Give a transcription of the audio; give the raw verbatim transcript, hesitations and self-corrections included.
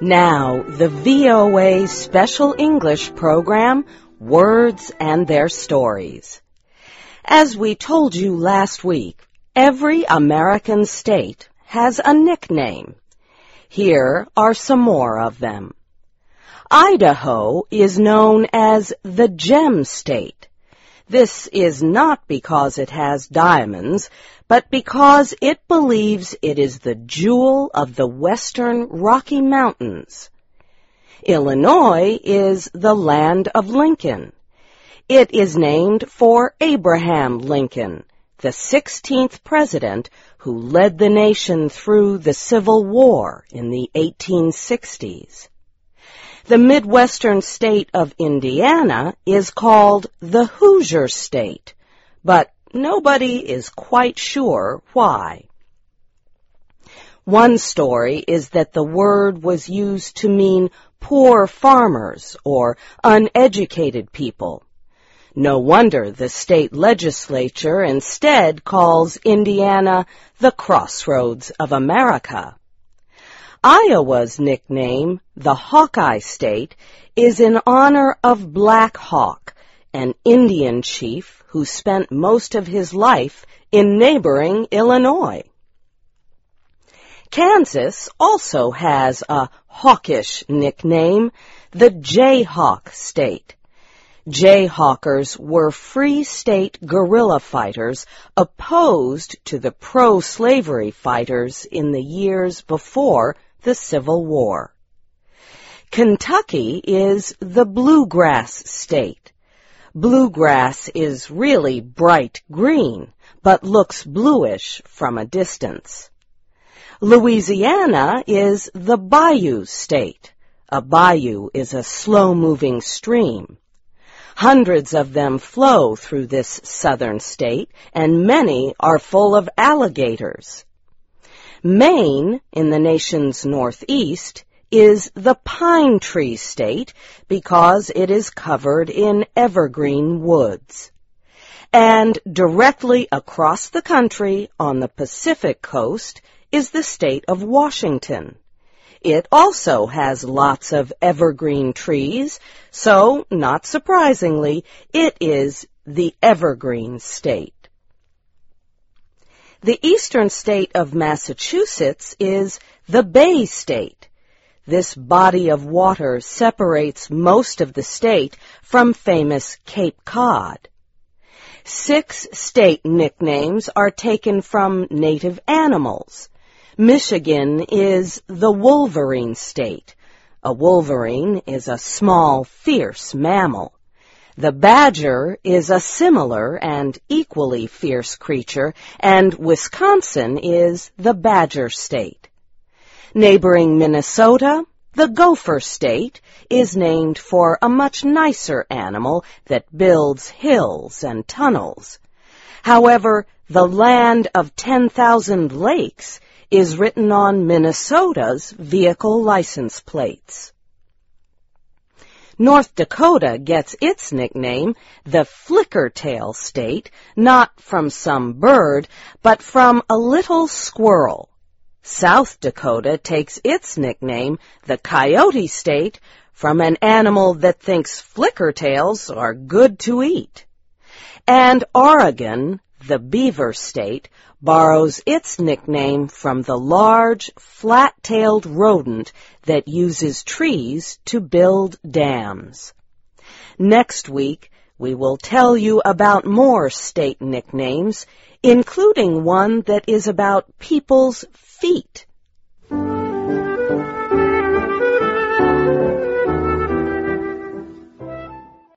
Now, the V O A Special English program, Words and Their Stories. As we told you last week, every American state has a nickname. Here are some more of them. Idaho is known as the Gem State. This is not because it has diamonds, but because it believes it is the jewel of the western Rocky Mountains. Illinois is the land of Lincoln. It is named for Abraham Lincoln, the sixteenth president who led the nation through the Civil War in the eighteen sixties. The Midwestern state of Indiana is called the Hoosier State, but nobody is quite sure why. One story is that the word was used to mean poor farmers or uneducated people. No wonder the state legislature instead calls Indiana the Crossroads of America. Iowa's nickname, the Hawkeye State, is in honor of Black Hawk, an Indian chief who spent most of his life in neighboring Illinois. Kansas also has a hawkish nickname, the Jayhawk State. Jayhawkers were free state guerrilla fighters opposed to the pro-slavery fighters in the years before the Civil War. Kentucky is the Bluegrass State. Bluegrass is really bright green, but looks bluish from a distance. Louisiana is the Bayou State. A bayou is a slow-moving stream. Hundreds of them flow through this southern state, and many are full of alligators. Maine, in the nation's northeast, is the Pine Tree State because it is covered in evergreen woods. And directly across the country on the Pacific coast is the state of Washington. It also has lots of evergreen trees, so, not surprisingly, it is the Evergreen State. The eastern state of Massachusetts is the Bay State. This body of water separates most of the state from famous Cape Cod. Six state nicknames are taken from native animals. Michigan is the Wolverine State. A wolverine is a small, fierce mammal. The badger is a similar and equally fierce creature, and Wisconsin is the Badger State. Neighboring Minnesota, the Gopher State, is named for a much nicer animal that builds hills and tunnels. However, the land of ten thousand lakes is written on Minnesota's vehicle license plates. North Dakota gets its nickname, the Flickertail State, not from some bird, but from a little squirrel. South Dakota takes its nickname, the Coyote State, from an animal that thinks flickertails are good to eat. And Oregon, the Beaver State, borrows its nickname from the large, flat-tailed rodent that uses trees to build dams. Next week, we will tell you about more state nicknames, including one that is about people's feet.